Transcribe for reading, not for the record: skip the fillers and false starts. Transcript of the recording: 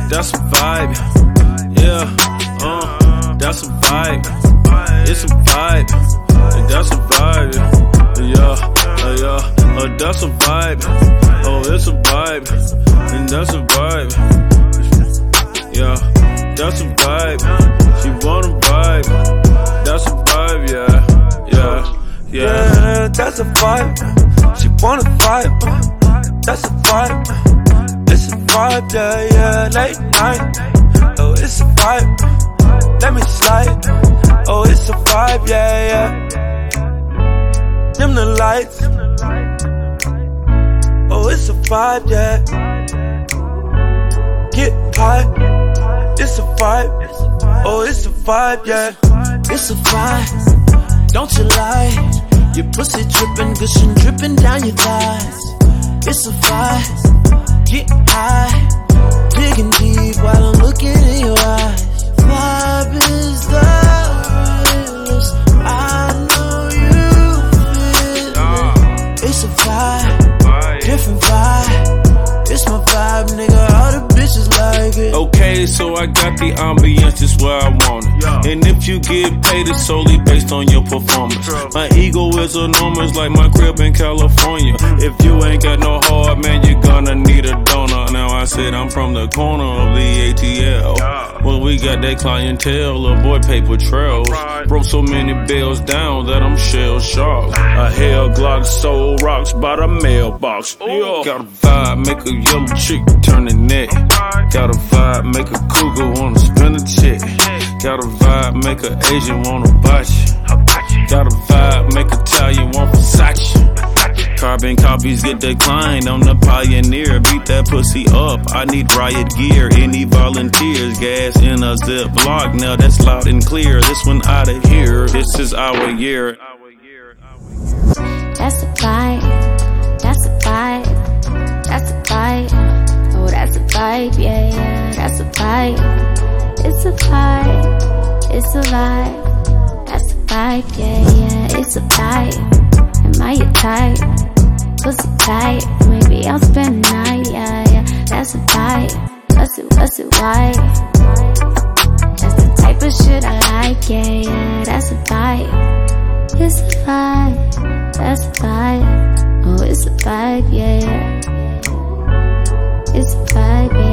that's a vibe. Yeah, that's a vibe. It's a vibe, and that's a vibe. Yeah, that's a vibe. Oh, it's a vibe, and that's a vibe. Yeah, that's a vibe. She want a vibe. That's a vibe, yeah, that's a vibe. She want a vibe. That's a vibe. It's a vibe, yeah, late night. Oh, it's a vibe. Let me slide. Oh, it's a vibe, yeah. Dim the lights. Oh, it's a vibe, yeah. Get high. It's a vibe. Oh, it's a vibe, yeah. It's a vibe. Don't you lie. Your pussy dripping, gushing, dripping down your thighs. It's a vibe. Get high. Digging deep while I'm looking in your eyes. Vibe is the realest. I know you feel it. It's a vibe. Different vibe. It's my vibe, nigga. All the bitches like it. Okay, so I got the ambience just where I want it. And if you get paid, it's solely based on your performance. My ego is enormous like my crib in California. If you ain't got no heart, man, you're gonna need a donor. Now I said I'm from the corner of the ATL. Well, we got that clientele, avoid paper trails. Broke so many bills down that I'm shell-shocked. A hell Glock sold rocks by the mailbox. Got a vibe, make a yellow chick turn the neck. Got a vibe, make a cougar wanna spin a check. Got a vibe, make a Asian wanna botch. Got a vibe, make Italian want Versace. Carbon copies get declined, I'm the pioneer. Beat that pussy up, I need riot gear. Any volunteers, gas in a zip block. Now that's loud and clear, this one out of here. This is our year. That's a vibe, that's a vibe, that's a vibe. Oh, that's a vibe, yeah, that's a vibe. It's a vibe, it's a vibe. That's a vibe, yeah, it's a vibe. Am I your type? Pussy tight, maybe I'll spend the night, yeah. That's a vibe, what's it, why? That's the type of shit I like, yeah, that's a vibe. It's a vibe, that's a vibe. Oh, it's a vibe, yeah. It's a vibe, yeah.